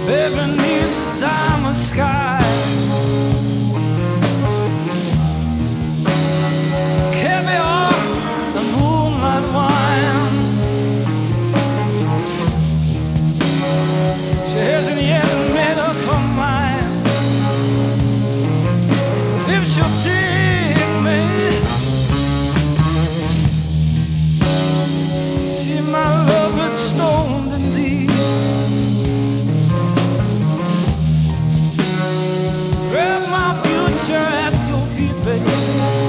beneath the diamond sky. Caviar and moonlight wine. She hasn't yet made up her mind if she'll take me. She my love had stoned indeed. Grab my future at your feet, baby.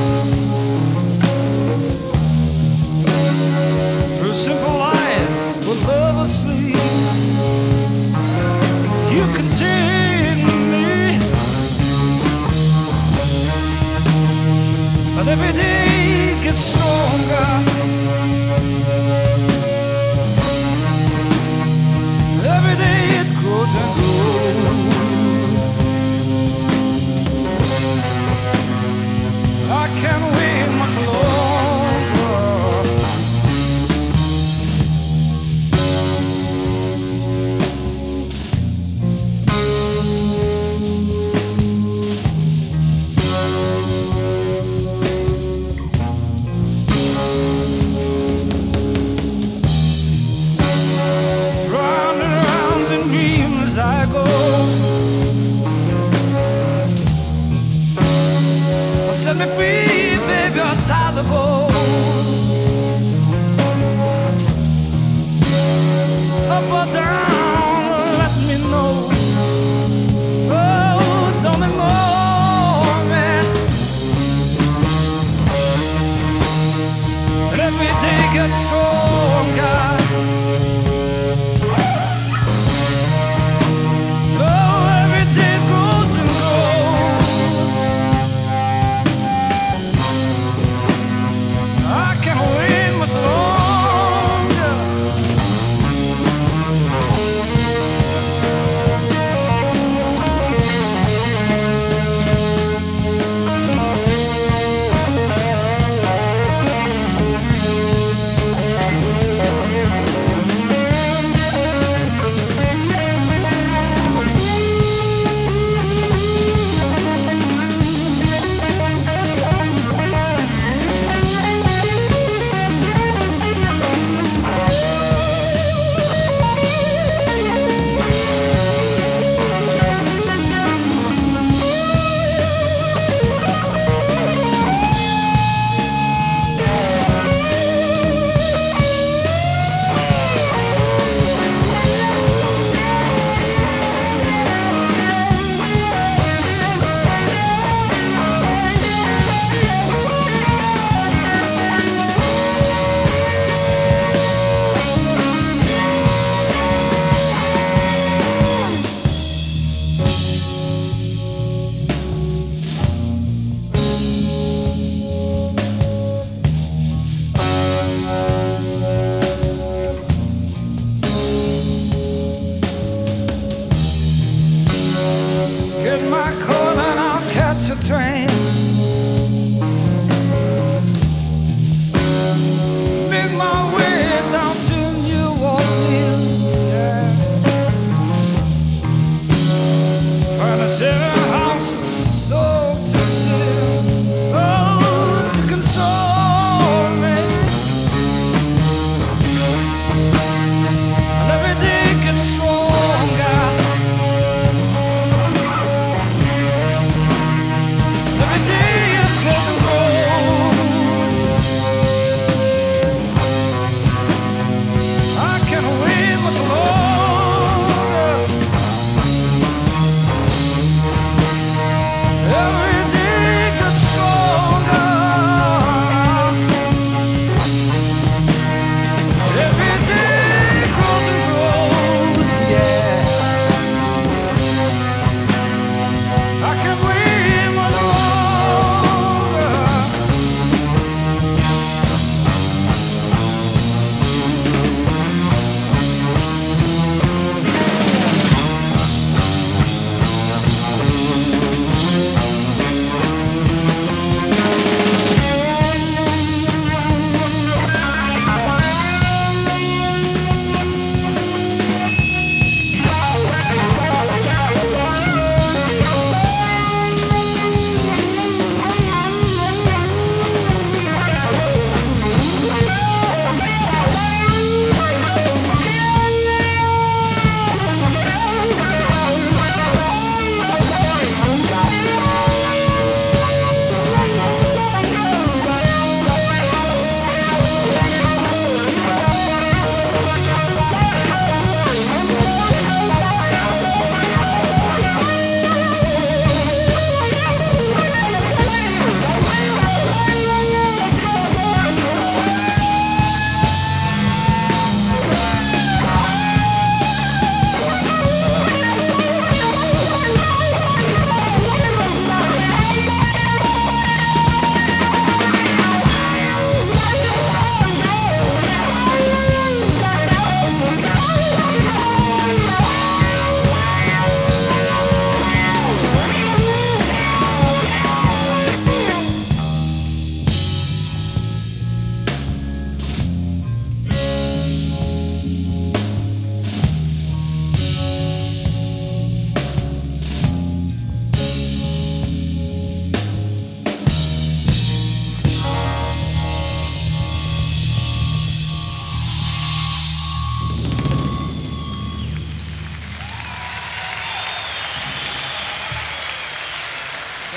Through simple life with love asleep, you can take me, but every day gets stronger. Every day it grows and grows. I can't wait much longer. Round and round in dreams I go. Set me free, baby, I'll tie the bow. Up or down, let me know. Oh, don't ignore me. And every day gets stronger. Oh, every day grows and grows. I can't wait much longer.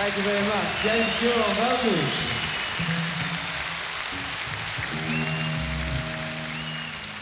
Thank you very much. James Shaw on vocals.